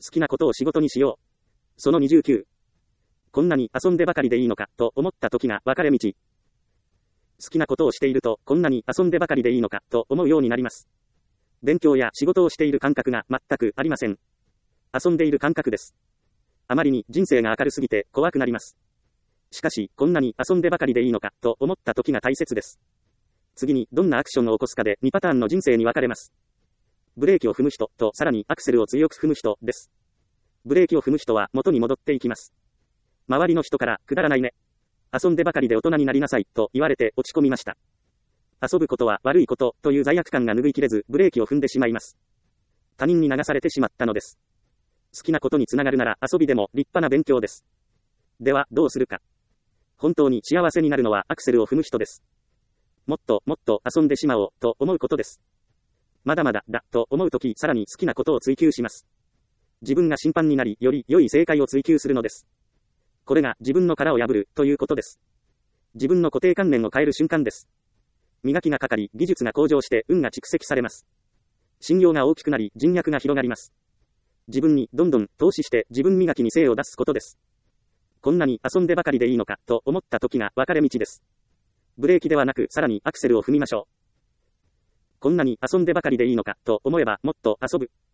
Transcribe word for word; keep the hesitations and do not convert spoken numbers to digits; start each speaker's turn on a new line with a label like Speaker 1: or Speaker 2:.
Speaker 1: 好きなことを仕事にしよう。そのにじゅうきゅう。こんなに遊んでばかりでいいのか、と思った時が分かれ道。好きなことをしていると、こんなに遊んでばかりでいいのか、と思うようになります。勉強や仕事をしている感覚が全くありません。遊んでいる感覚です。あまりに人生が明るすぎて怖くなります。しかし、こんなに遊んでばかりでいいのか、と思った時が大切です。次にどんなアクションを起こすかでにパターンの人生に分かれます。ブレーキを踏む人とさらにアクセルを強く踏む人です。ブレーキを踏む人は元に戻っていきます。周りの人からくだらないね。遊んでばかりで大人になりなさいと言われて落ち込みました。遊ぶことは悪いことという罪悪感が拭いきれずブレーキを踏んでしまいます。他人に流されてしまったのです。好きなことにつながるなら遊びでも立派な勉強です。ではどうするか。本当に幸せになるのはアクセルを踏む人です。もっともっと遊んでしまおうと思うことです。まだまだだと思うときさらに好きなことを追求します。自分が審判になりより良い正解を追求するのです。これが自分の殻を破るということです。自分の固定観念を変える瞬間です。磨きがかかり技術が向上して運が蓄積されます。信用が大きくなり人脈が広がります。自分にどんどん投資して自分磨きに精を出すことです。こんなに遊んでばかりでいいのかと思った時が分かれ道です。ブレーキではなくさらにアクセルを踏みましょう。こんなに遊んでばかりでいいのかと思えばもっと遊ぶ。